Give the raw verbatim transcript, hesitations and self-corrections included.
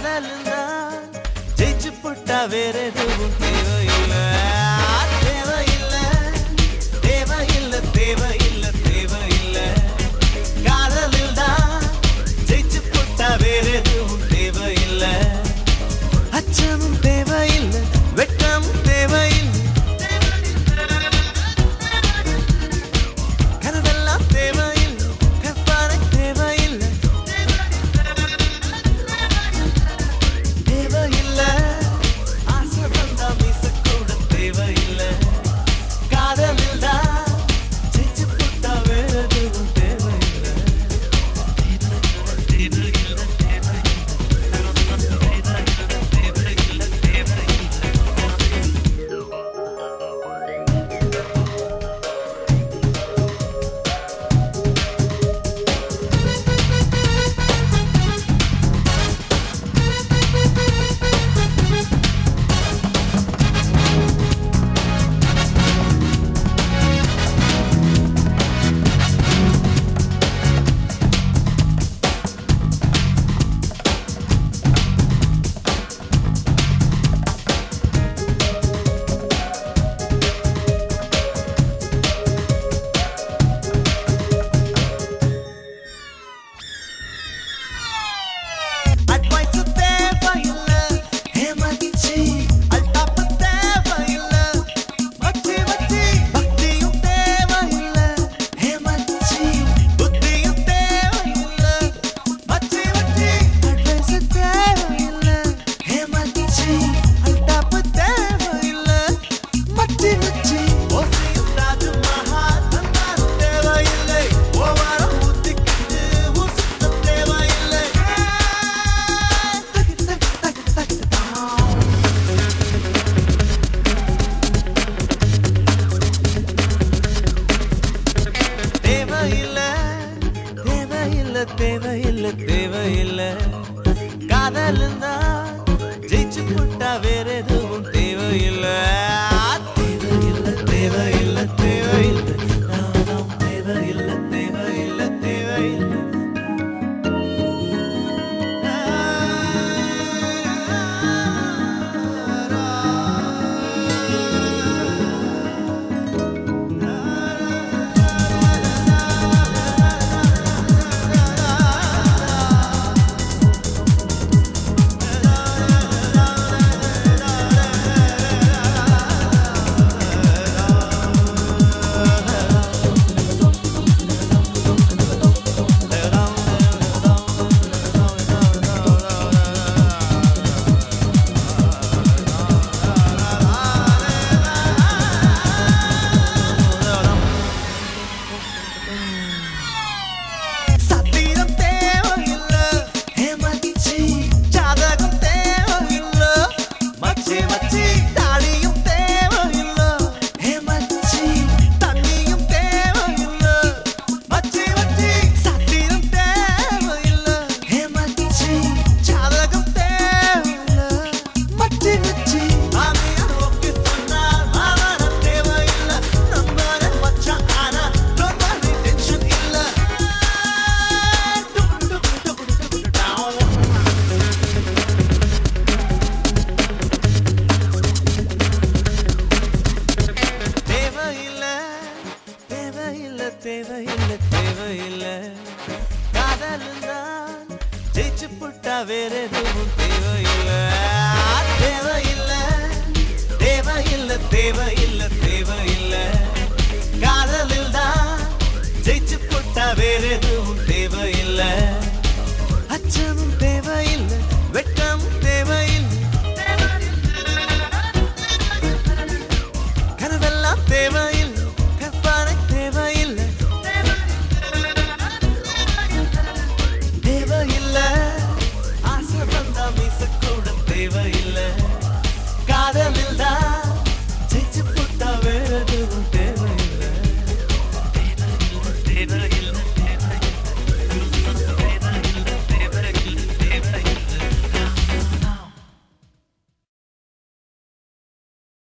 காதல்தான் ஜெயிச்சு புட்டா வேற எதுவும் தேவையில்லை தேவையில்லை தேவையில்லை தேவையில்லை தேவையில்லை காதல்தான் ஜெயிச்சு புட்டா வேற எதுவும் தேவையில்லை அச்சமும் தேவையில்லை வெட்கமும் தேவையில்லை கனவெல்லாம் தேவையில்லை கற்பனை தேவையில்லை தேவையில்லை ஆசை வந்தா மீச கூட தேவையில்லை காதலில் தான் ஜெயிச்சு புட்டா வேற எதுவும் தேவையில்லை தேவையில்லை தேவையில்லை தேவையில்லை காதல்தான் ஜெயிச்சு புட்டா வேற எதுவும் தேவையில்லை தேவையில்லை தேவையில்லை தேவையில்லை தேவையில்லை தேவையில்லை தேவையில்லை தேவையில்லை தேவையில்லை காதல்தான் ஜெயிச்சு புட்டா வேற எதுவும் தேவையில்லை தேவையில்லை தேவையில்லை தேவையில்லை தேவையில்லை காதலில் தான் ஜெயிச்சு புட்டா வேற எதுவும் தேவையில்லை அச்சமும் தேவையில்லை வெட்கமும் தேவையில்லை கனவெல்லாம் தேவையில்லை கற்பனை தேவையில்லை தேவையில்லை ஆசை வந்தா மீச கூட தேவையில்லை காதலில் தான்